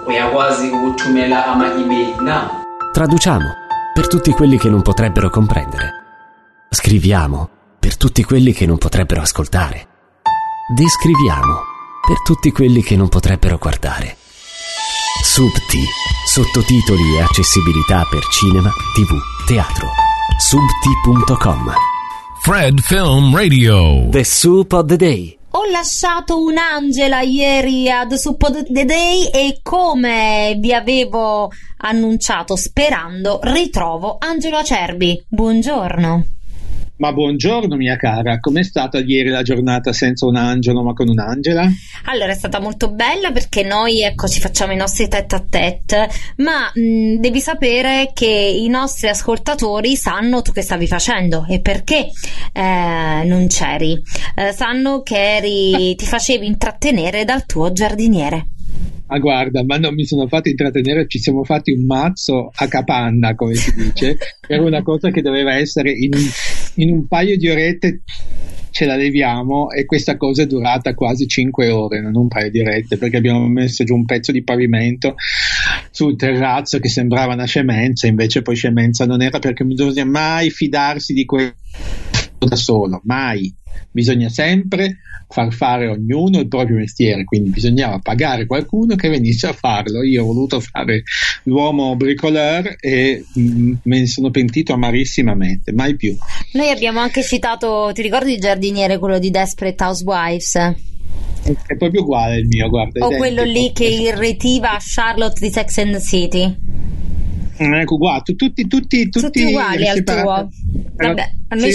uyakwazi ukuthumela ama-email na. Traduciamo per tutti quelli che non potrebbero comprendere. Scriviamo per tutti quelli che non potrebbero ascoltare. Descriviamo per tutti quelli che non potrebbero guardare. Subti, sottotitoli e accessibilità per cinema, TV, teatro. Subti.com. Fred Film Radio. The Soup of the Day. Ho lasciato un'Angela ieri ad Soup of the Day e, come vi avevo annunciato sperando, ritrovo Angelo Acerbi. Buongiorno. Ma buongiorno mia cara, com'è stata ieri la giornata senza un angelo ma con un'Angela? Allora, è stata molto bella perché noi, ecco, ci facciamo i nostri tête-à-tête, ma devi sapere che i nostri ascoltatori sanno tu che stavi facendo e perché non c'eri. Sanno che ti facevi intrattenere dal tuo giardiniere. Ah, guarda, ma non mi sono fatto intrattenere, ci siamo fatti un mazzo a capanna, come si dice, per una cosa che doveva essere in un paio di orette ce la leviamo, e questa cosa è durata quasi 5 ore, non un paio di orette, perché abbiamo messo giù un pezzo di pavimento sul terrazzo che sembrava una scemenza, invece poi scemenza non era, perché non bisogna mai fidarsi di questo da solo, mai. Bisogna sempre far fare a ognuno il proprio mestiere, quindi bisognava pagare qualcuno che venisse a farlo. Io ho voluto fare l'uomo bricoleur e me ne sono pentito amarissimamente, mai più. Noi abbiamo anche citato, ti ricordi il giardiniere, quello di Desperate Housewives? È proprio uguale il mio, guarda. O quello lì che irritiva Charlotte di Sex and the City? Ecco, guarda, tutti uguali al tuo. Vabbè, a noi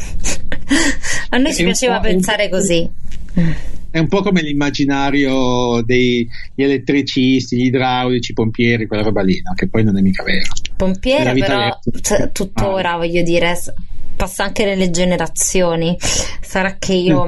a noi ci piaceva pensare così. È un po' come l'immaginario degli elettricisti, gli idraulici, i pompieri, quella roba lì, no? Che poi non è mica vero. Pompiere però tuttora, voglio dire, passa anche nelle generazioni. Sarà che io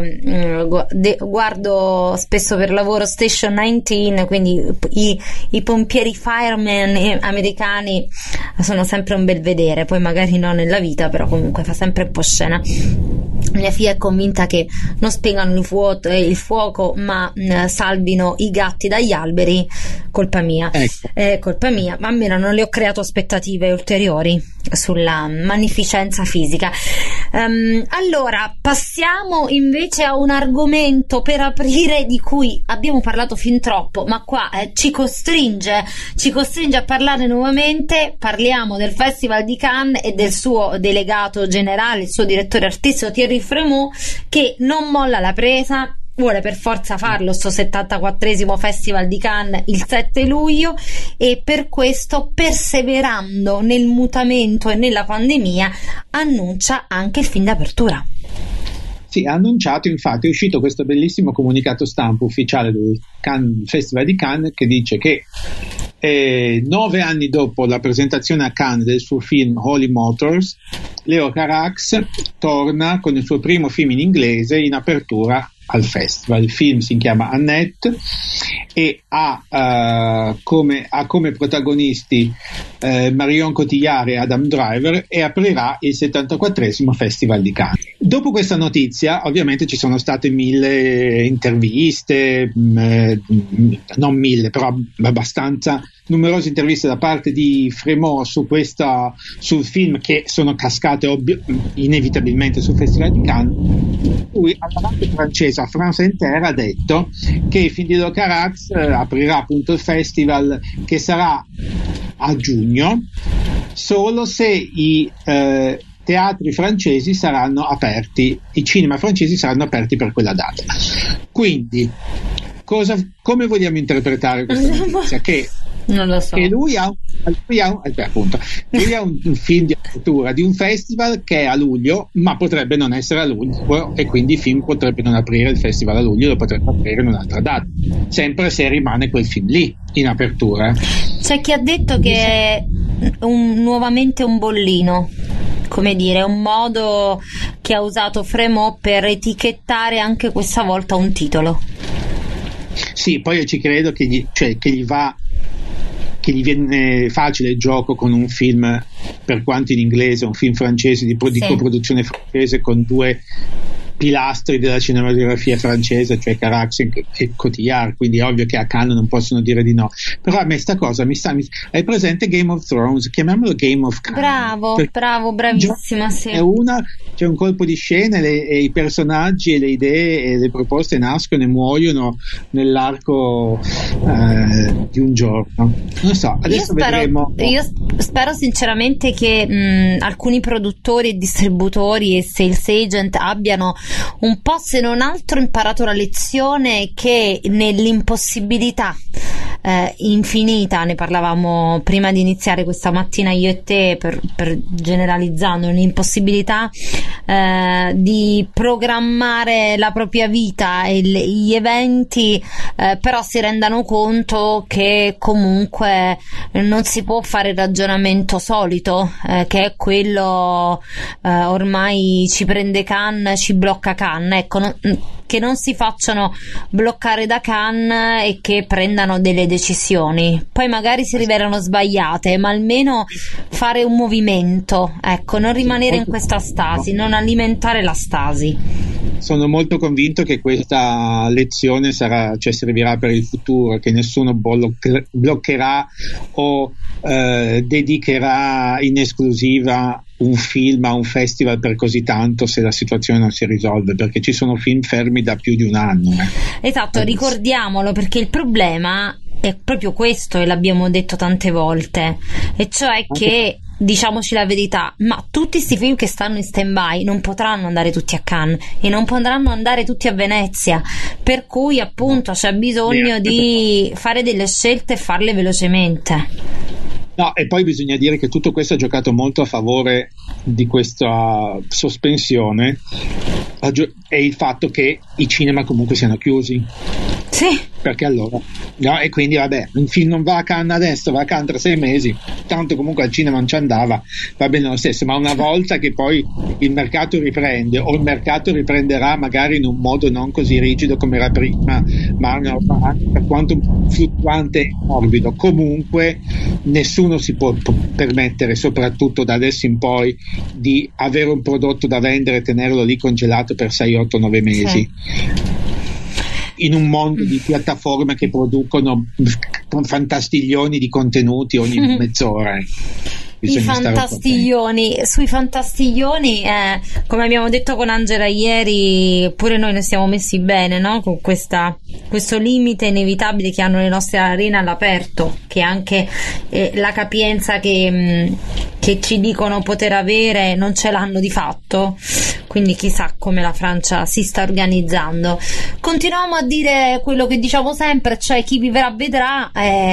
guardo spesso per lavoro Station 19, quindi i pompieri fireman americani sono sempre un bel vedere, poi magari no nella vita, però comunque fa sempre un po' scena. Mia figlia è convinta che non spengano il fuoco ma salvino i gatti dagli alberi. Colpa mia, colpa mia, ma almeno non le ho creato aspettative ulteriori sulla magnificenza fisica. Allora, passiamo invece a un argomento per aprire, di cui abbiamo parlato fin troppo, ma qua ci costringe a parlare nuovamente. Parliamo del Festival di Cannes e del suo delegato generale, il suo direttore artistico Thierry Frémaux, che non molla la presa. Vuole per forza farlo sto 74esimo Festival di Cannes il 7 luglio, e per questo, perseverando nel mutamento e nella pandemia, annuncia anche il film d'apertura. Sì, ha annunciato, infatti è uscito questo bellissimo comunicato stampa ufficiale del Festival di Cannes che dice che 9 anni dopo la presentazione a Cannes del suo film Holy Motors, Leo Carax torna con il suo primo film in inglese in apertura al festival. Il film si chiama Annette e ha come protagonisti Marion Cotillard e Adam Driver, e aprirà il 74esimo Festival di Cannes. Dopo questa notizia ovviamente ci sono state 1000 interviste, non 1000 però abbastanza numerose interviste da parte di Frémaux sul film, che sono cascate inevitabilmente sul Festival di Cannes. Lui, alla parte francese, a France Inter, ha detto che il film di Leo Carax aprirà appunto il festival, che sarà a giugno, solo se i teatri francesi saranno aperti, i cinema francesi saranno aperti per quella data. Quindi come vogliamo interpretare questa notizia? Che non lo so. E lui ha un film di apertura di un festival che è a luglio, ma potrebbe non essere a luglio, e quindi il film potrebbe non aprire il festival a luglio, lo potrebbe aprire in un'altra data, sempre se rimane quel film lì in apertura. C'è chi ha detto che è nuovamente un bollino, come dire, un modo che ha usato Frémaux per etichettare anche questa volta un titolo. Sì, poi io ci credo che gli viene facile il gioco con un film, per quanto in inglese, un film francese di coproduzione francese con due pilastri della cinematografia francese, cioè Carax e Cotillard, quindi è ovvio che a Cannes non possono dire di no. Però a me sta cosa hai presente Game of Thrones? Chiamiamolo Game of Cannes. Bravo, bravissima, sì. È c'è un colpo di scena e i personaggi e le idee e le proposte nascono e muoiono nell'arco di un giorno. Non so, adesso vedremo. Io spero sinceramente che alcuni produttori e distributori e sales agent abbiano un po', se non altro, imparato la lezione che nell'impossibilità infinita, ne parlavamo prima di iniziare questa mattina io e te, per generalizzando, l'impossibilità di programmare la propria vita e gli eventi, però si rendano conto che comunque non si può fare il ragionamento solito, che è quello ormai ci prende Cannes, ci blocca Cannes, ecco, che non si facciano bloccare da Cannes e che prendano delle decisioni, poi magari si rivelano sbagliate, ma almeno fare un movimento, ecco, non rimanere in questa stasi, non alimentare la stasi. Sono molto convinto che questa lezione servirà per il futuro, che nessuno bloccherà o dedicherà in esclusiva un film a un festival per così tanto se la situazione non si risolve, perché ci sono film fermi da più di un anno. Esatto, ricordiamolo, perché il problema è proprio questo, e l'abbiamo detto tante volte, e cioè che, diciamoci la verità, ma tutti questi film che stanno in stand-by non potranno andare tutti a Cannes e non potranno andare tutti a Venezia, per cui appunto c'è bisogno di fare delle scelte e farle velocemente. No, e poi bisogna dire che tutto questo ha giocato molto a favore di questa sospensione, è il fatto che i cinema comunque siano chiusi. Sì. Perché allora, no, e quindi vabbè, un film non va a Cannes adesso, va a Cannes tra 6 mesi, tanto comunque al cinema non ci andava, va bene lo stesso, ma una volta che poi il mercato riprende, o il mercato riprenderà magari in un modo non così rigido come era prima, ma per quanto fluttuante e morbido, comunque nessuno si può permettere, soprattutto da adesso in poi, di avere un prodotto da vendere e tenerlo lì congelato per 6, 8, 9 mesi. Sì. In un mondo di piattaforme che producono fantastiglioni di contenuti ogni mezz'ora. I fantastiglioni, sui fantastiglioni, come abbiamo detto con Angela ieri, pure noi ne siamo messi bene, no? Con questo limite inevitabile che hanno le nostre arene all'aperto, che anche la capienza che ci dicono poter avere non ce l'hanno di fatto, quindi chissà come la Francia si sta organizzando. Continuiamo a dire quello che diciamo sempre, cioè chi vivrà vedrà.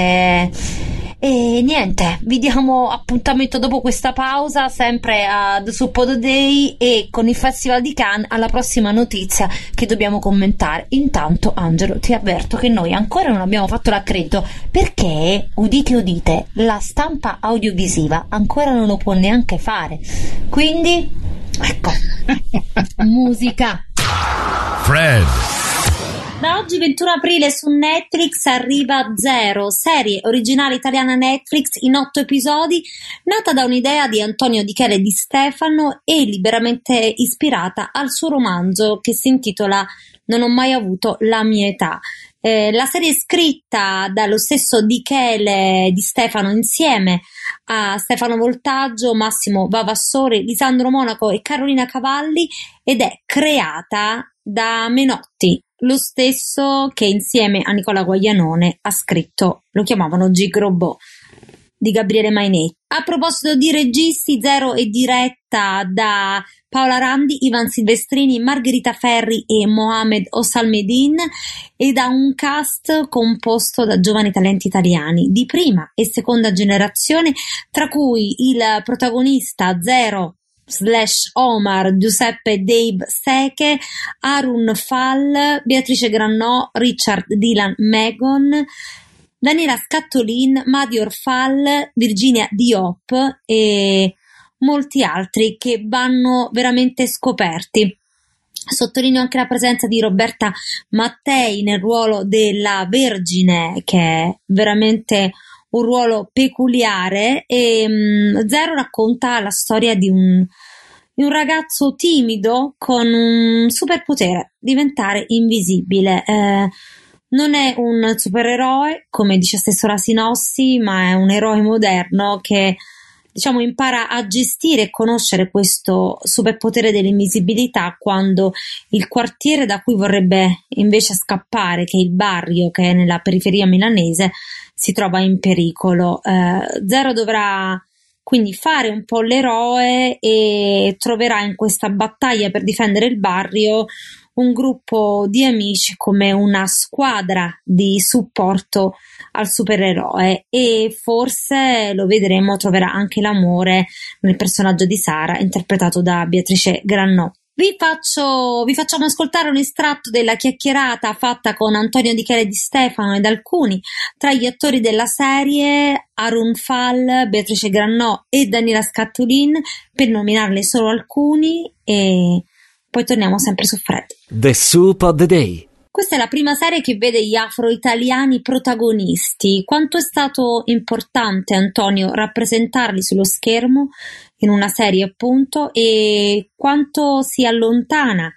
E niente, vi diamo appuntamento dopo questa pausa, sempre ad Suppo Day e con il Festival di Cannes, alla prossima notizia che dobbiamo commentare. Intanto, Angelo, ti avverto che noi ancora non abbiamo fatto l'accredito, perché, udite udite, la stampa audiovisiva ancora non lo può neanche fare. Quindi, ecco, musica. Fred. Da oggi 21 aprile su Netflix arriva Zero, serie originale italiana Netflix in 8 episodi, nata da un'idea di Antonio Di Chele Di Stefano e liberamente ispirata al suo romanzo che si intitola Non ho mai avuto la mia età. La serie è scritta dallo stesso Di Chele Di Stefano insieme a Stefano Voltaggio, Massimo Vavassori, Lisandro Monaco e Carolina Cavalli ed è creata da Menotti, lo stesso che insieme a Nicola Guaglianone ha scritto Lo chiamavano Gig Robot di Gabriele Mainetti. A proposito di registi, Zero è diretta da Paola Randi, Ivan Silvestrini, Margherita Ferri e Mohamed Osalmedin e da un cast composto da giovani talenti italiani di prima e seconda generazione, tra cui il protagonista Zero / Omar, Giuseppe Dave Seche, Arun Fall, Beatrice Grannò, Richard Dylan Megon, Daniela Scattolin, Madior Fall, Virginia Diop e molti altri che vanno veramente scoperti. Sottolineo anche la presenza di Roberta Mattei nel ruolo della Vergine, che è veramente un ruolo peculiare, e Zero racconta la storia di un di un ragazzo timido con un superpotere, diventare invisibile. Non è un supereroe, come dice stesso la sinossi, ma è un eroe moderno che, diciamo, impara a gestire e conoscere questo superpotere dell'invisibilità quando il quartiere da cui vorrebbe invece scappare, che è il Barrio, che è nella periferia milanese, si trova in pericolo. Zero dovrà quindi fare un po' l'eroe e troverà in questa battaglia per difendere il Barrio un gruppo di amici come una squadra di supporto al supereroe, e forse, lo vedremo, troverà anche l'amore nel personaggio di Sara, interpretato da Beatrice Grannò. Vi facciamo ascoltare un estratto della chiacchierata fatta con Antonio Di Chele Di Stefano ed alcuni tra gli attori della serie, Arun Fal, Beatrice Grannò e Daniela Scattolin, per nominarne solo alcuni, e poi torniamo sempre su Fred. The Soup of the Day. Questa è la prima serie che vede gli afro-italiani protagonisti. Quanto è stato importante, Antonio, rappresentarli sullo schermo in una serie, appunto, e quanto si allontana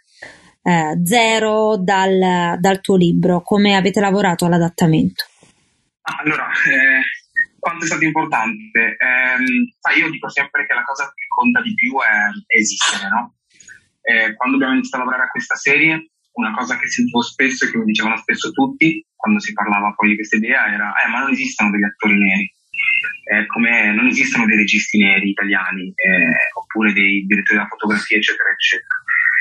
Zero dal tuo libro? Come avete lavorato all'adattamento? Allora, quanto è stato importante? Io dico sempre che la cosa che conta di più è esistere, no? Quando abbiamo iniziato a lavorare a questa serie, una cosa che sentivo spesso e che mi dicevano spesso tutti quando si parlava poi di questa idea era ma non esistono degli attori neri, come non esistono dei registi neri italiani, oppure dei direttori della fotografia, eccetera eccetera,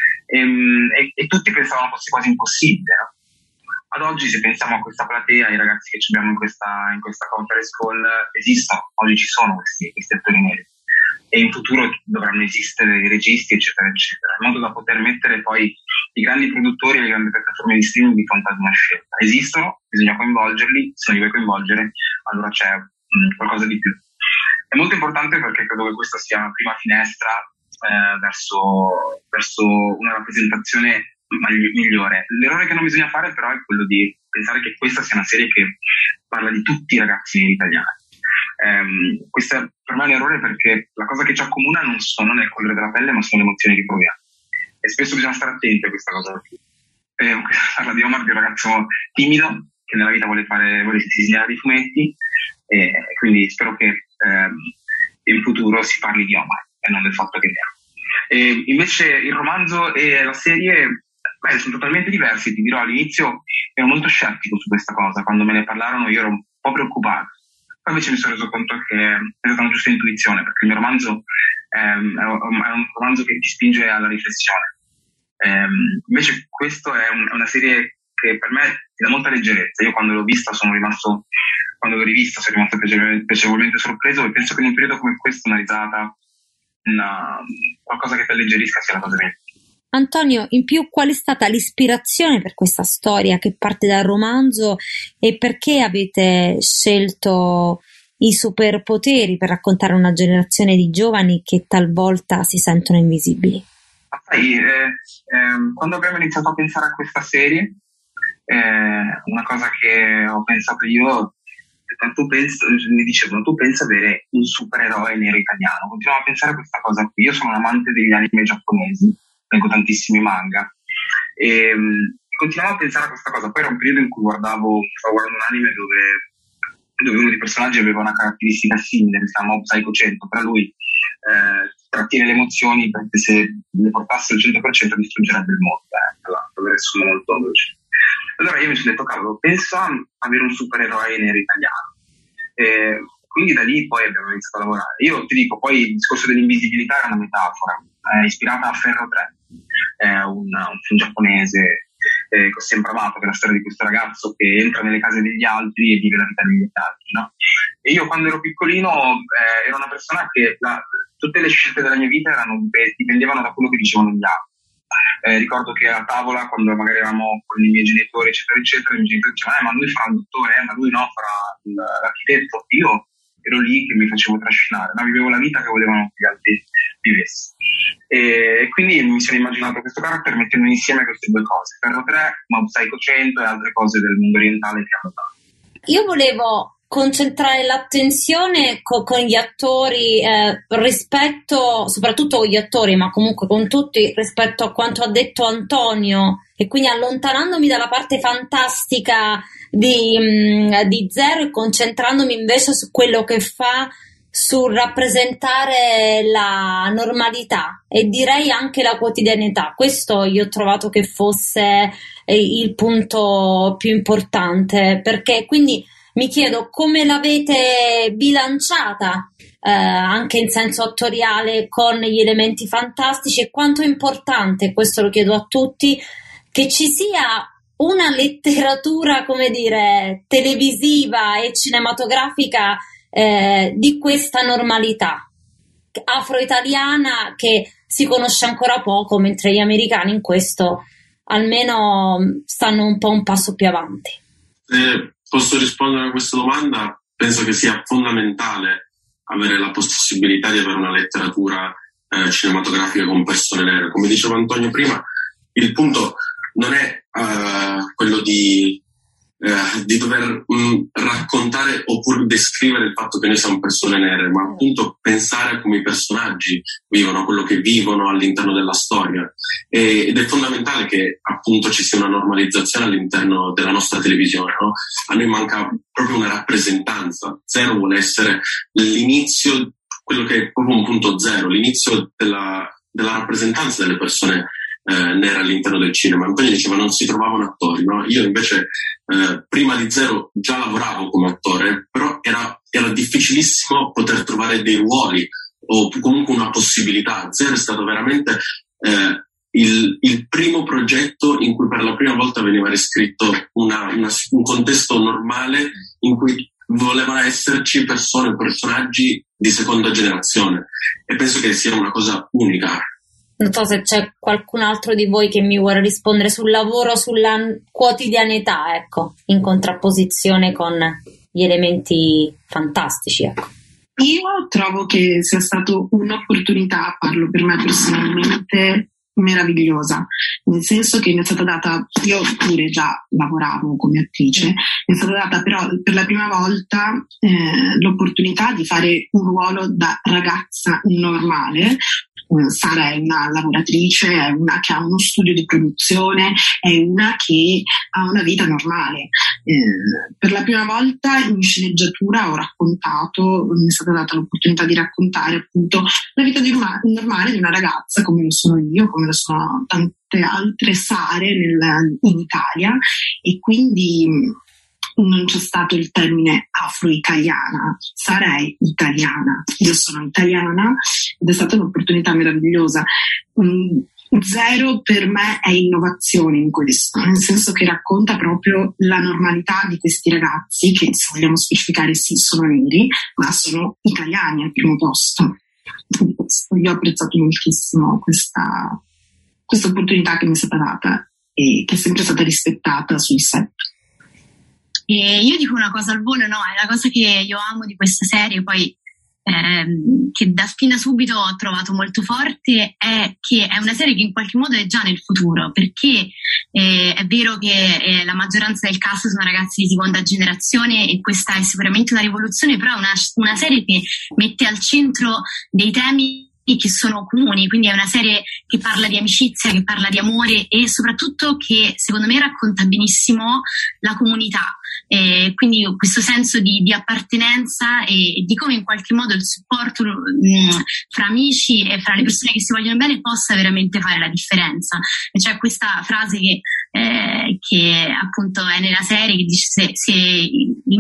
e tutti pensavano fosse quasi impossibile, no? Ad oggi, se pensiamo a questa platea, ai ragazzi che abbiamo in questa conference call, esistono, oggi ci sono questi attori neri, e in futuro dovranno esistere i registi, eccetera eccetera, in modo da poter mettere poi i grandi produttori e le grandi piattaforme di streaming di fronte ad una scelta. Esistono, bisogna coinvolgerli, se non li vuoi coinvolgere allora c'è qualcosa di più. È molto importante perché credo che questa sia la prima finestra verso una rappresentazione migliore. L'errore che non bisogna fare però è quello di pensare che questa sia una serie che parla di tutti i ragazzi italiani. Questo per me è un errore, perché la cosa che ci accomuna non è il colore della pelle, ma sono le emozioni che proviamo, e spesso bisogna stare attenti a questa cosa qui. Parla di Omar, di un ragazzo timido che nella vita vuole disegnare dei fumetti, e quindi spero che in futuro si parli di Omar e non del fatto che è nero. Invece il romanzo e la serie sono totalmente diversi. Ti dirò, all'inizio ero molto scettico su questa cosa, quando me ne parlarono io ero un po' preoccupato. Poi invece mi sono reso conto che è stata una giusta intuizione, perché il mio romanzo è un romanzo che ti spinge alla riflessione. Invece questo è una serie che per me ti dà molta leggerezza. Io quando l'ho rivista sono rimasto piacevolmente sorpreso, e penso che in un periodo come questo una risata, qualcosa che ti alleggerisca sia la cosa vera. Antonio, in più, qual è stata l'ispirazione per questa storia che parte dal romanzo, e perché avete scelto i superpoteri per raccontare una generazione di giovani che talvolta si sentono invisibili? Quando abbiamo iniziato a pensare a questa serie, una cosa che ho pensato io, mi dicevano tu pensa avere un supereroe nero italiano, continuavo a pensare a questa cosa qui. Io sono un amante degli anime giapponesi, leggo tantissimi manga, e continuavo a pensare a questa cosa. Poi era un periodo in cui stavo guardando un anime dove uno dei personaggi aveva una caratteristica simile, che si chiama Mob Psycho 100, però lui trattiene le emozioni, perché se le portasse al 100% distruggerebbe il mondo, per riassumo molto veloce. Allora io mi sono detto, cavolo, penso a avere un supereroe nero italiano, quindi da lì poi abbiamo iniziato a lavorare. Io ti dico, poi il discorso dell'invisibilità era una metafora, è ispirata a Ferro 3, è un film giapponese che ho sempre amato, che è la storia di questo ragazzo che entra nelle case degli altri e vive la vita degli altri, no? E io quando ero piccolino ero una persona che tutte le scelte della mia vita dipendevano da quello che dicevano gli altri. Ricordo che a tavola, quando magari eravamo con i miei genitori, eccetera eccetera, i miei genitori dicevano ma lui farà il dottore, ma lui no, farà l'architetto. Io ero lì che mi facevo trascinare, ma vivevo la vita che volevano che gli altri vivessi. E quindi mi sono immaginato questo carattere mettendo insieme queste due cose, Ferro 3, Mob Psycho 100 e altre cose del mondo orientale che hanno dato. Io volevo concentrare l'attenzione con gli attori rispetto, soprattutto con gli attori, ma comunque con tutti, rispetto a quanto ha detto Antonio, e quindi allontanandomi dalla parte fantastica di Zero e concentrandomi invece su quello che fa, sul rappresentare la normalità e direi anche la quotidianità. Questo io ho trovato che fosse il punto più importante, perché quindi mi chiedo come l'avete bilanciata anche in senso attoriale con gli elementi fantastici, e quanto è importante, questo lo chiedo a tutti, che ci sia una letteratura, come dire, televisiva e cinematografica di questa normalità afro-italiana che si conosce ancora poco, mentre gli americani in questo almeno stanno un po' un passo più avanti. Posso rispondere a questa domanda? Penso che sia fondamentale avere la possibilità di avere una letteratura cinematografica con persone nere. Come diceva Antonio prima, il punto non è quello di dover raccontare oppure descrivere il fatto che noi siamo persone nere, ma appunto pensare a come i personaggi vivono, quello che vivono all'interno della storia. Ed è fondamentale che appunto ci sia una normalizzazione all'interno della nostra televisione, no? A noi manca proprio una rappresentanza. Zero vuole essere l'inizio, quello che è proprio un punto zero, l'inizio della rappresentanza delle persone nere all'interno del cinema. Antonio diceva non si trovavano attori, no? Io invece prima di Zero già lavoravo come attore, però era difficilissimo poter trovare dei ruoli o comunque una possibilità. Zero è stato veramente il primo progetto in cui per la prima volta veniva riscritto un contesto normale in cui volevano esserci personaggi di seconda generazione, e penso che sia una cosa unica. Non so se c'è qualcun altro di voi che mi vuole rispondere sul lavoro, sulla quotidianità, ecco, in contrapposizione con gli elementi fantastici, ecco. Io trovo che sia stata un'opportunità, parlo per me personalmente, meravigliosa, nel senso che mi è stata data, io pure già lavoravo come attrice, mi è stata data però per la prima volta l'opportunità di fare un ruolo da ragazza normale. Sara è una lavoratrice, è una che ha uno studio di produzione, è una che ha una vita normale. Per la prima volta in sceneggiatura ho raccontato, mi è stata data l'opportunità di raccontare appunto la vita normale di una ragazza, come lo sono io, come lo sono tante altre Sare in Italia, e quindi non c'è stato il termine afro-italiana, Sara è italiana, io sono italiana, ed è stata un'opportunità meravigliosa. Zero per me è innovazione in questo, nel senso che racconta proprio la normalità di questi ragazzi che, se vogliamo specificare, sì, sono neri, ma sono italiani al primo posto. Io ho apprezzato moltissimo questa opportunità che mi è stata data e che è sempre stata rispettata sui set. E io dico una cosa al volo, no, è la cosa che io amo di questa serie, poi che da fin da subito ho trovato molto forte, è che è una serie che in qualche modo è già nel futuro, perché è vero che la maggioranza del cast sono ragazzi di seconda generazione e questa è sicuramente una rivoluzione, però è una serie che mette al centro dei temi che sono comuni, quindi è una serie che parla di amicizia, che parla di amore e soprattutto che secondo me racconta benissimo la comunità, quindi questo senso di appartenenza e di come in qualche modo il supporto fra amici e fra le persone che si vogliono bene possa veramente fare la differenza. E c'è questa frase che appunto è nella serie che dice se il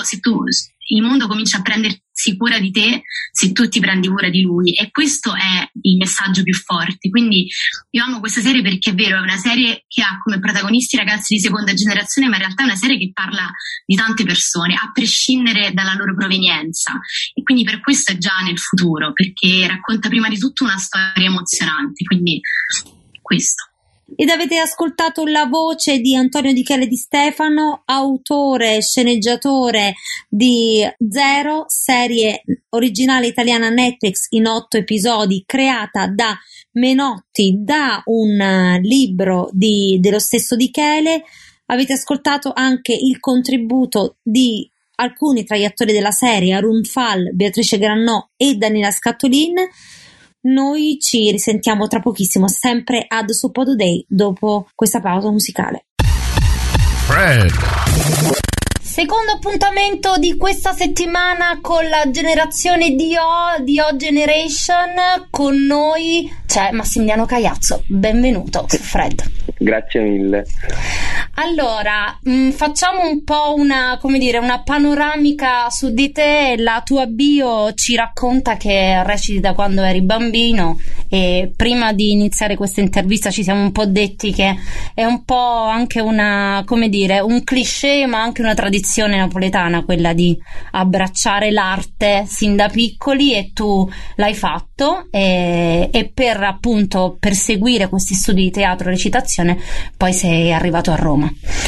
mondo comincia a prendersi cura di te se tu ti prendi cura di lui, e questo è il messaggio più forte. Quindi io amo questa serie perché è vero, è una serie che ha come protagonisti ragazzi di seconda generazione, ma in realtà è una serie che parla di tante persone a prescindere dalla loro provenienza, e quindi per questo è già nel futuro, perché racconta prima di tutto una storia emozionante, quindi questo. Ed avete ascoltato la voce di Antonio Di Chele Di Stefano, autore e sceneggiatore di Zero, serie originale italiana Netflix in 8 episodi, creata da Menotti, da un libro dello stesso Di Chele. Avete ascoltato anche il contributo di alcuni tra gli attori della serie, Arun Fal, Beatrice Grannò e Daniela Scattolin. Noi ci risentiamo tra pochissimo, sempre ad Suppodo Day, dopo questa pausa musicale. Fred. Secondo appuntamento di questa settimana con la generazione di O Generation. Con noi c'è Massimiliano Cagliazzo. Benvenuto su Fred. Grazie mille. Allora, facciamo un po' una panoramica su di te. La tua bio ci racconta che reciti da quando eri bambino, e prima di iniziare questa intervista ci siamo un po' detti che è un po' anche un cliché, ma anche una tradizione napoletana, quella di abbracciare l'arte sin da piccoli, e tu l'hai fatto, e per appunto perseguire questi studi di teatro e recitazione poi sei arrivato a Roma.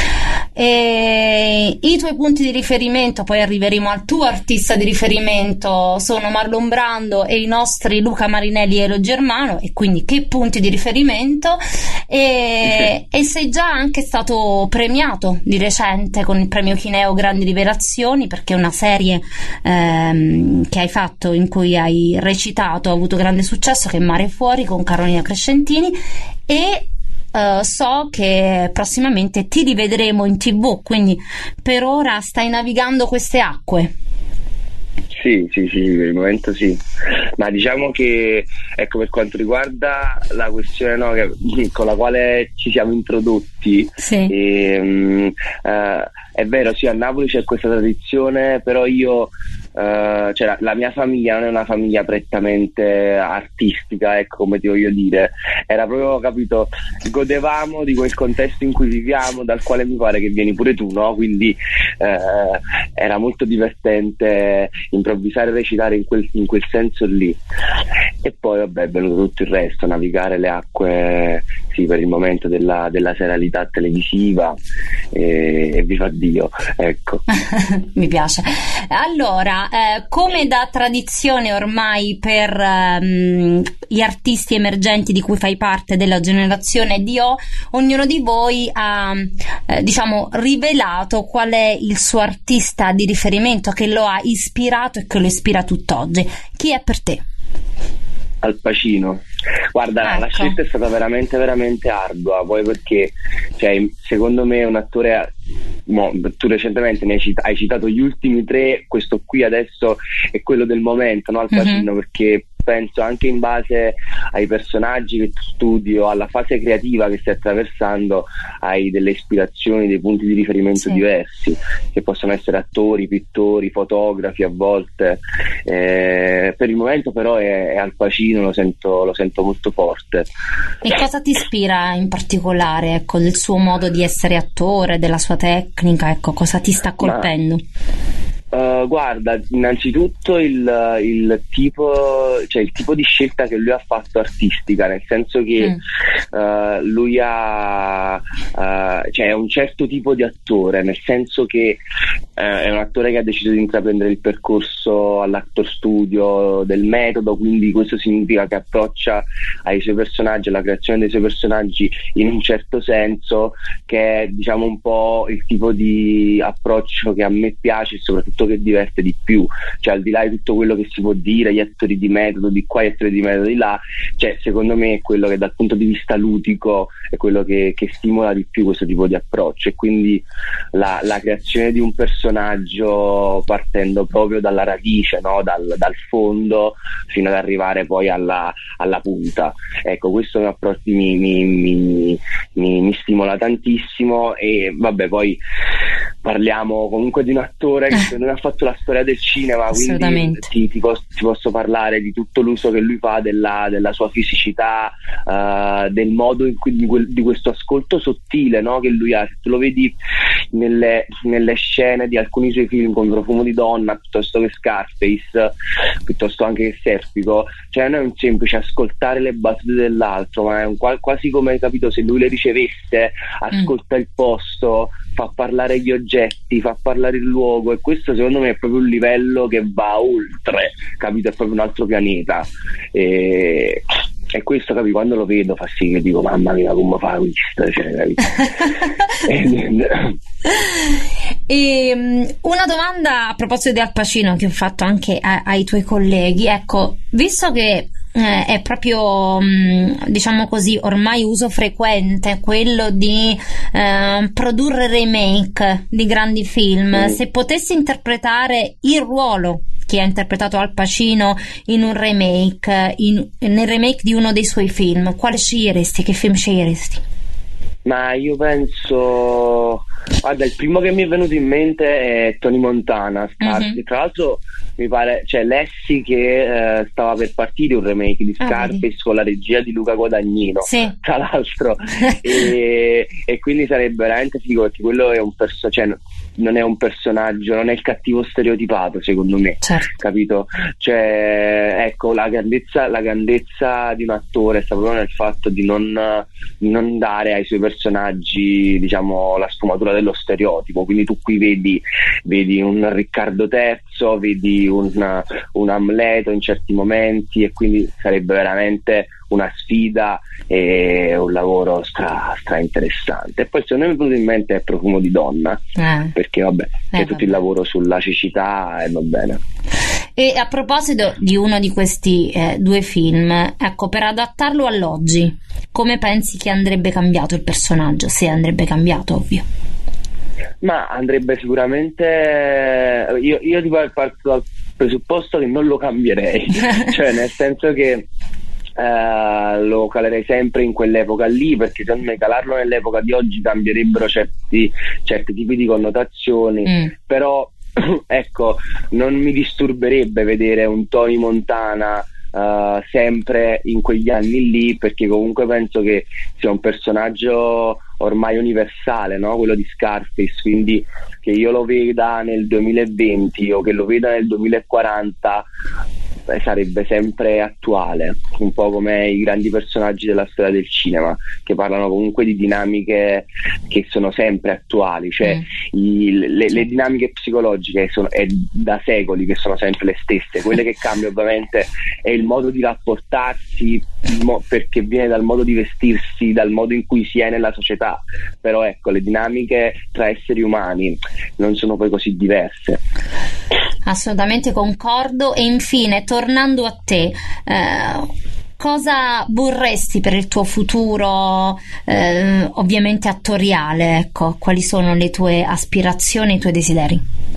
E i tuoi punti di riferimento, poi arriveremo al tuo artista di riferimento, sono Marlon Brando e i nostri Luca Marinelli e Elo Germano, e quindi che punti di riferimento. E sei già anche stato premiato di recente con il premio Chineo Grandi Rivelazioni, perché è una serie che hai fatto, in cui hai recitato, ha avuto grande successo, che è Mare Fuori con Carolina Crescentini, e so che prossimamente ti rivedremo in TV, quindi per ora stai navigando queste acque. Sì, per il momento sì, ma diciamo che, ecco, per quanto riguarda la questione, no, con la quale ci siamo introdotti, sì. È vero, sì, a Napoli c'è questa tradizione, però io cioè la mia famiglia non è una famiglia prettamente artistica, ecco, come ti voglio dire, era proprio, capito, godevamo di quel contesto in cui viviamo, dal quale mi pare che vieni pure tu, no? Quindi era molto divertente improvvisare e recitare in quel senso lì, e poi vabbè è venuto tutto il resto, navigare le acque, sì, per il momento della serialità televisiva, e viva Dio, ecco. Mi piace. Allora, come da tradizione ormai per gli artisti emergenti di cui fai parte, della generazione di O, ognuno di voi ha rivelato qual è il suo artista di riferimento che lo ha ispirato e che lo ispira tutt'oggi. Chi è per te? Al Pacino. Guarda, ecco, la scelta è stata veramente veramente ardua, poi perché, cioè, secondo me è un attore, tu recentemente ne hai citato gli ultimi tre, questo qui adesso è quello del momento, no? Al Pacino, perché penso anche in base ai personaggi che tu studi o alla fase creativa che stai attraversando, hai delle ispirazioni, dei punti di riferimento diversi, che possono essere attori, pittori, fotografi a volte. Per il momento però è Al Pacino, lo sento molto forte. E cosa ti ispira in particolare, ecco, del suo modo di essere attore, della sua tecnica, ecco, cosa ti sta colpendo? Guarda, innanzitutto il tipo di scelta che lui ha fatto artistica, nel senso che lui è un certo tipo di attore, nel senso che è un attore che ha deciso di intraprendere il percorso all'Actor Studio del metodo, quindi questo significa che approccia ai suoi personaggi, alla creazione dei suoi personaggi in un certo senso, che è, diciamo, un po' il tipo di approccio che a me piace e soprattutto che diverte di più, cioè al di là di tutto quello che si può dire, gli attori di metodo di qua, gli attori di metodo di là, cioè secondo me è quello che dal punto di vista ludico è quello che stimola di più questo tipo di approccio, e quindi la creazione di un personaggio partendo proprio dalla radice, no? dal fondo fino ad arrivare poi alla punta, ecco, questo mi stimola tantissimo. E vabbè, poi parliamo comunque di un attore che secondo me ha fatto la storia del cinema, quindi ti posso parlare di tutto l'uso che lui fa della sua fisicità, del modo in cui di questo ascolto sottile, no? Che lui ha. Se tu lo vedi nelle scene di alcuni suoi film come Profumo di donna, piuttosto che Scarface, piuttosto anche che Serpico, cioè non è un semplice ascoltare le battute dell'altro, ma è quasi come, capito, se lui le ricevesse, ascolta il posto, fa parlare gli oggetti, fa parlare il luogo, e questo secondo me è proprio un livello che va oltre, capito? È proprio un altro pianeta, e questo, capito, quando lo vedo fa sì che dico mamma mia come fa questo, cioè, capito? E una domanda a proposito di Al Pacino che ho fatto anche ai tuoi colleghi, ecco, visto che è proprio, diciamo così, ormai uso frequente quello di produrre remake di grandi film, se potessi interpretare il ruolo che ha interpretato Al Pacino in un remake, nel remake di uno dei suoi film, quale sceglieresti? Che film sceglieresti? Ma io penso, guarda, il primo che mi è venuto in mente è Tony Montana, Scarface. Tra l'altro mi pare, cioè lessi che stava per partire un remake di Scarface con la regia di Luca Guadagnino, tra l'altro, e quindi sarebbe veramente figo, perché quello è un non è un personaggio, non è il cattivo stereotipato, secondo me, capito? Cioè, ecco, la grandezza di un attore sta proprio nel fatto di non dare ai suoi personaggi, diciamo, la sfumatura dello stereotipo. Quindi tu qui vedi un Riccardo III, vedi un Amleto in certi momenti, e quindi sarebbe veramente una sfida e un lavoro stra interessante. E poi secondo me mi è venuto in mente il Profumo di donna, perché vabbè, c'è tutto il lavoro sulla cecità e va bene. E a proposito di uno di questi due film, ecco, per adattarlo all'oggi, come pensi che andrebbe cambiato il personaggio? Se andrebbe cambiato, ovvio. Ma andrebbe sicuramente, io tipo parto dal presupposto che non lo cambierei, cioè nel senso che lo calerei sempre in quell'epoca lì, perché secondo me calarlo nell'epoca di oggi cambierebbero certi tipi di connotazioni, però ecco, non mi disturberebbe vedere un Tony Montana sempre in quegli anni lì, perché comunque penso che sia un personaggio ormai universale, no? Quello di Scarface, quindi che io lo veda nel 2020 o che lo veda nel 2040 sarebbe sempre attuale, un po' come i grandi personaggi della storia del cinema, che parlano comunque di dinamiche che sono sempre attuali, cioè le dinamiche psicologiche è da secoli che sono sempre le stesse. Quelle che cambia ovviamente è il modo di rapportarsi, perché viene dal modo di vestirsi, dal modo in cui si è nella società, però ecco, le dinamiche tra esseri umani non sono poi così diverse. Assolutamente concordo. E infine, tornando a te, cosa vorresti per il tuo futuro, ovviamente attoriale, ecco, quali sono le tue aspirazioni, i tuoi desideri?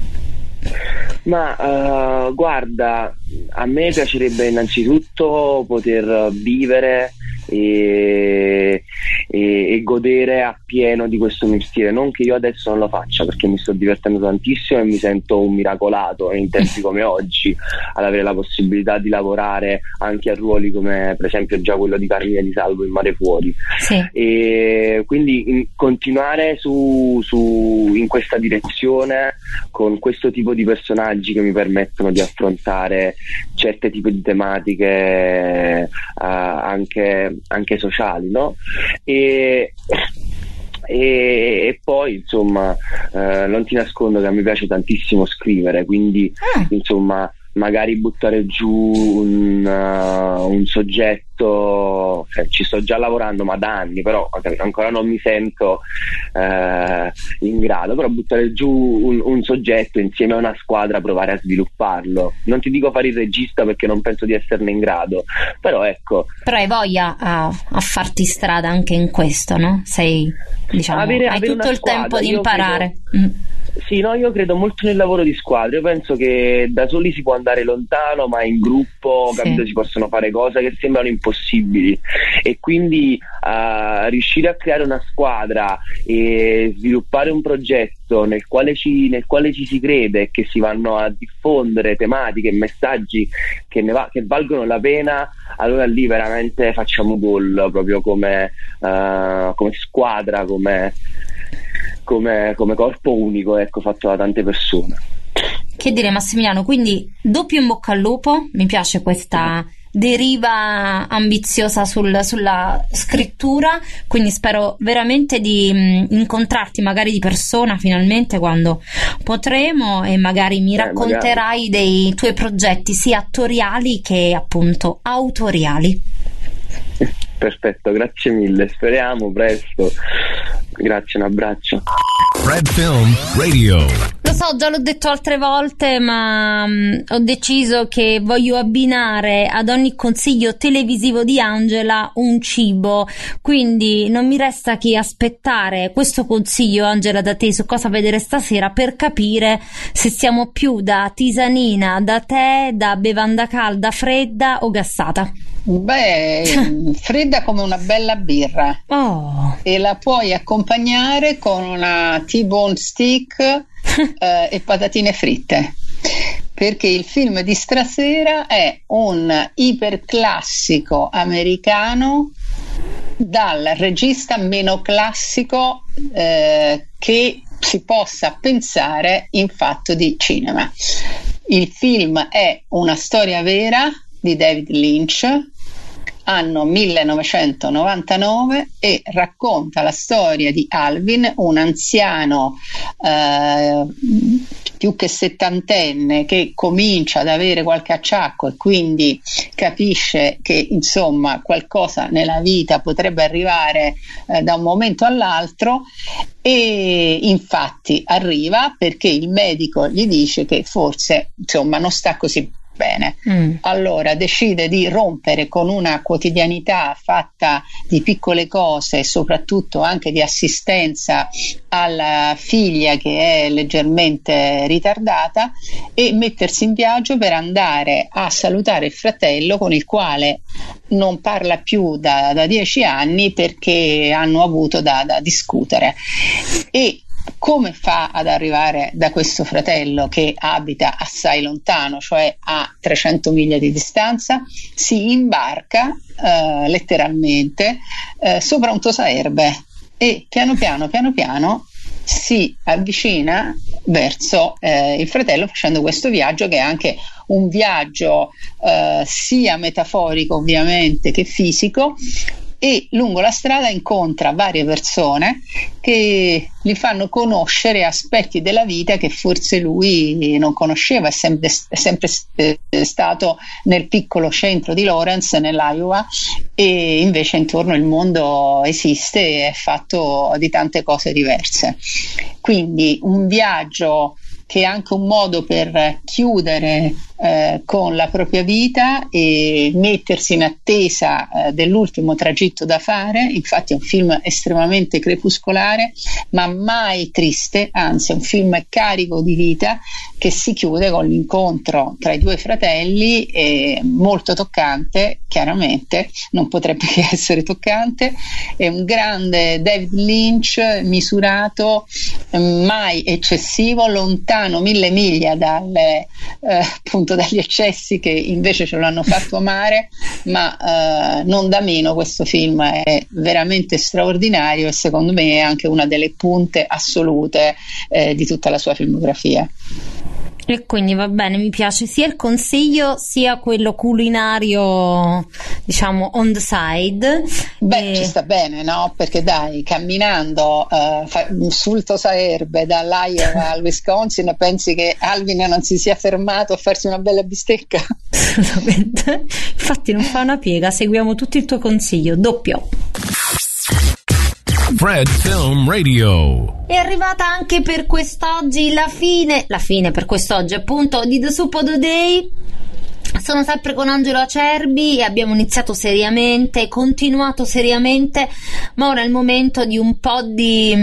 Ma guarda, a me piacerebbe innanzitutto poter vivere e godere appieno di questo mestiere, non che io adesso non lo faccia, perché mi sto divertendo tantissimo e mi sento un miracolato in tempi come oggi ad avere la possibilità di lavorare anche a ruoli come per esempio già quello di Carmine Di Salvo in Mare Fuori, e quindi continuare in questa direzione con questo tipo di personaggi che mi permettono di affrontare certe tipi di tematiche anche sociali, no? E poi insomma non ti nascondo che a me piace tantissimo scrivere, quindi insomma magari buttare giù un soggetto, ci sto già lavorando ma da anni, però ancora non mi sento in grado, però buttare giù un soggetto insieme a una squadra, provare a svilupparlo. Non ti dico fare il regista perché non penso di esserne in grado, però ecco. Però hai voglia a farti strada anche in questo, no? Sei, diciamo, hai tutto il tempo di imparare. Sì, no, io credo molto nel lavoro di squadra. Io penso che da soli si può andare lontano, ma in gruppo, capito, si possono fare cose che sembrano impossibili, e quindi riuscire a creare una squadra e sviluppare un progetto nel quale ci si crede e che si vanno a diffondere tematiche e messaggi che valgono la pena, allora lì veramente facciamo gol, proprio come squadra, come corpo unico, ecco, fatto da tante persone. Che dire, Massimiliano, quindi doppio in bocca al lupo, mi piace questa deriva ambiziosa sulla scrittura, quindi spero veramente di incontrarti magari di persona finalmente quando potremo, e magari mi racconterai dei tuoi progetti sia attoriali che appunto autoriali. Perfetto, grazie mille, speriamo presto. Grazie, un abbraccio. Fred Film Radio. Lo so, già l'ho detto altre volte, ma ho deciso che voglio abbinare ad ogni consiglio televisivo di Angela un cibo, quindi non mi resta che aspettare questo consiglio, Angela, da te su cosa vedere stasera, per capire se siamo più da tisanina, da tè, da bevanda calda, fredda o gassata. Beh, fredda come una bella birra. E la puoi accompagnare con una T-bone stick e patatine fritte, perché il film di stasera è un iperclassico americano dal regista meno classico che si possa pensare in fatto di cinema. Il film è una storia vera di David Lynch, anno 1999, e racconta la storia di Alvin, un anziano più che settantenne che comincia ad avere qualche acciacco e quindi capisce che insomma qualcosa nella vita potrebbe arrivare da un momento all'altro, e infatti arriva perché il medico gli dice che forse insomma non sta così bene. Allora decide di rompere con una quotidianità fatta di piccole cose e soprattutto anche di assistenza alla figlia che è leggermente ritardata, e mettersi in viaggio per andare a salutare il fratello con il quale non parla più da 10 anni perché hanno avuto da discutere. E come fa ad arrivare da questo fratello che abita assai lontano, cioè a 300 miglia di distanza? Si imbarca letteralmente sopra un tosaerbe e piano piano si avvicina verso il fratello, facendo questo viaggio che è anche un viaggio sia metaforico ovviamente che fisico. E lungo la strada incontra varie persone che gli fanno conoscere aspetti della vita che forse lui non conosceva. È sempre stato nel piccolo centro di Lawrence, nell'Iowa, e invece intorno il mondo esiste e è fatto di tante cose diverse. Quindi un viaggio che è anche un modo per chiudere con la propria vita e mettersi in attesa dell'ultimo tragitto da fare. Infatti è un film estremamente crepuscolare ma mai triste, anzi è un film carico di vita che si chiude con l'incontro tra i due fratelli, e molto toccante, chiaramente non potrebbe che essere toccante. È un grande David Lynch, misurato, mai eccessivo, lontano 1000 miglia appunto dagli eccessi che invece ce l'hanno fatto amare, ma non da meno questo film è veramente straordinario e secondo me è anche una delle punte assolute di tutta la sua filmografia. E quindi va bene, mi piace sia il consiglio sia quello culinario, diciamo on the side. Ci sta bene, no? Perché dai, camminando sul tosaerbe dall'Iowa al Wisconsin, pensi che Alvin non si sia fermato a farsi una bella bistecca? Assolutamente. Infatti non fa una piega, seguiamo tutto il tuo consiglio, doppio. Fred Film Radio. È arrivata anche per quest'oggi la fine per quest'oggi appunto di The Soup of the Day. Sono sempre con Angelo Acerbi e abbiamo iniziato seriamente, continuato seriamente, ma ora è il momento di un po' di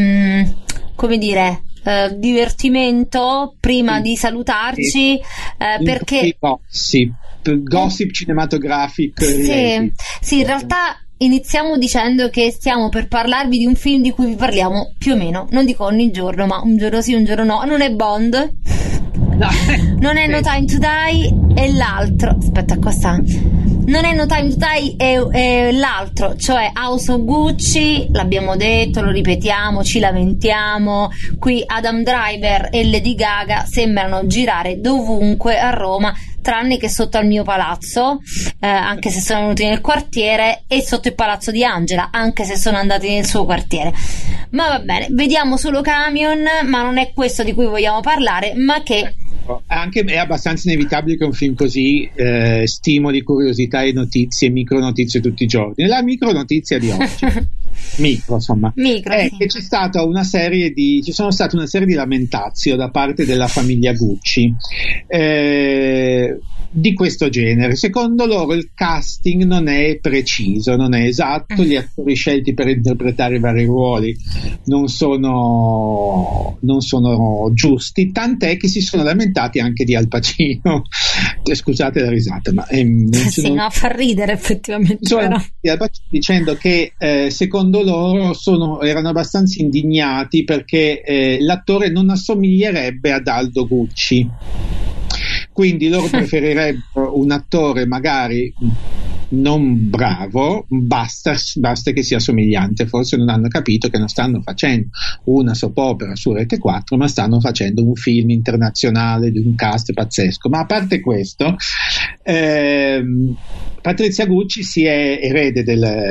divertimento prima di salutarci, perché gossip cinematografico. Sì, in realtà iniziamo dicendo che stiamo per parlarvi di un film di cui vi parliamo più o meno, non dico ogni giorno, ma un giorno sì, un giorno no. Non è Bond, non è No Time to Die, è l'altro. Aspetta, qua sta. Non è No Time to Die, è l'altro, cioè House of Gucci. L'abbiamo detto, lo ripetiamo, ci lamentiamo. Qui Adam Driver e Lady Gaga sembrano girare dovunque a Roma, tranne che sotto al mio palazzo, anche se sono venuti nel quartiere, e sotto il palazzo di Angela, anche se sono andati nel suo quartiere. Ma va bene, vediamo solo camion, ma non è questo di cui vogliamo parlare, ma che Anche è abbastanza inevitabile che un film così stimoli curiosità e notizie, micronotizie tutti i giorni. La micronotizia di oggi è che ci sono state una serie di lamentazio da parte della famiglia Gucci di questo genere. Secondo loro il casting non è preciso, non è esatto, gli attori scelti per interpretare i vari ruoli non sono giusti, tant'è che si sono lamentati anche di Al Pacino. Scusate la risata, ma fa ridere effettivamente, dicendo che secondo loro erano abbastanza indignati perché l'attore non assomiglierebbe ad Aldo Gucci, quindi loro preferirebbero un attore magari non bravo, basta che sia somigliante. Forse non hanno capito che non stanno facendo una soap opera su Rete 4, ma stanno facendo un film internazionale di un cast pazzesco. Ma a parte questo, Patrizia Gucci si è erede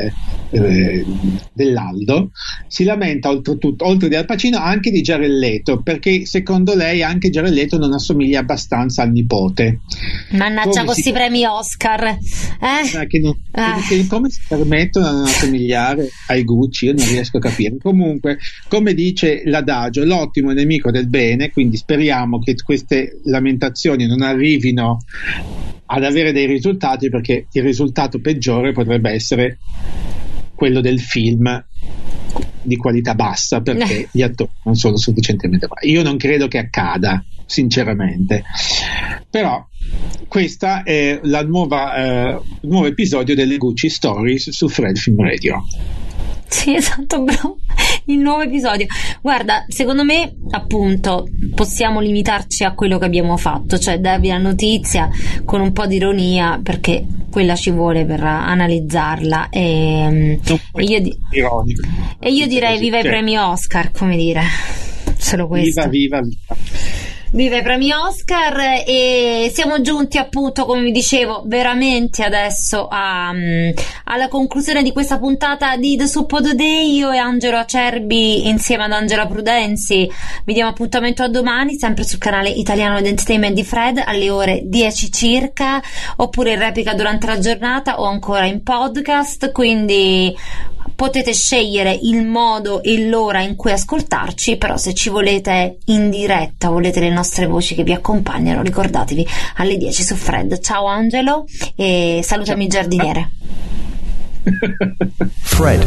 dell'Aldo, si lamenta oltre di Al Pacino anche di Jared Leto, perché secondo lei anche Jared Leto non assomiglia abbastanza al nipote. Mannaggia questi premi Oscar, come si permettono di non assomigliare ai Gucci? Io non riesco a capire. Comunque, come dice l'adagio, l'ottimo è nemico del bene, quindi speriamo che queste lamentazioni non arrivino ad avere dei risultati, perché il risultato peggiore potrebbe essere quello del film di qualità bassa, perché gli attori non sono sufficientemente bravi. Io non credo che accada, sinceramente, però questa è il nuovo episodio delle Gucci Stories su Fred Film Radio. Sì, esatto, bravo. Il nuovo episodio. Guarda, secondo me, appunto, possiamo limitarci a quello che abbiamo fatto, cioè darvi la notizia con un po' di ironia, perché quella ci vuole per analizzarla. E io direi viva i premi Oscar, come dire. Solo questo. Viva. Viva i premi Oscar. E siamo giunti, appunto, come vi dicevo, veramente adesso alla conclusione di questa puntata di The Soup of the Day. Io e Angelo Acerbi insieme ad Angela Prudenzi vi diamo appuntamento a domani, sempre sul canale italiano Entertainment di Fred alle ore 10 circa, oppure in replica durante la giornata o ancora in podcast, quindi potete scegliere il modo e l'ora in cui ascoltarci, però se ci volete in diretta, volete le nostre voci che vi accompagnano, ricordatevi alle 10 su Fred. Ciao Angelo e salutami il giardiniere. Fred.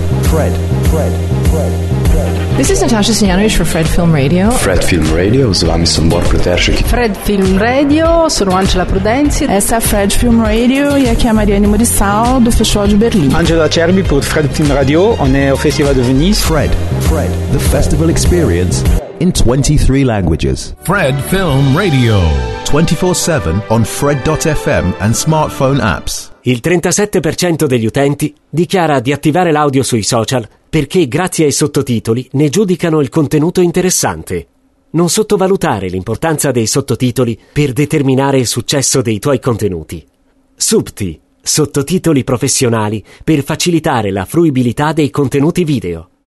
This is Natasha Stojanovic for Fred Film Radio. Fred Film Radio, z vami sem Bor Preteršek. Fred Film Radio, sono Angela Prudenzi. Essa é Fred Film Radio e aqui é a Mariane Murissal do Festival de Berlim. Angela Acerbi pour Fred Film Radio, on est au Festival de Venise. Fred, the festival experience in 23 languages. Fred Film Radio. 24/7 on Fred.fm and smartphone apps. Il 37% degli utenti dichiara di attivare l'audio sui social perché grazie ai sottotitoli ne giudicano il contenuto interessante. Non sottovalutare l'importanza dei sottotitoli per determinare il successo dei tuoi contenuti. Subti, sottotitoli professionali per facilitare la fruibilità dei contenuti video.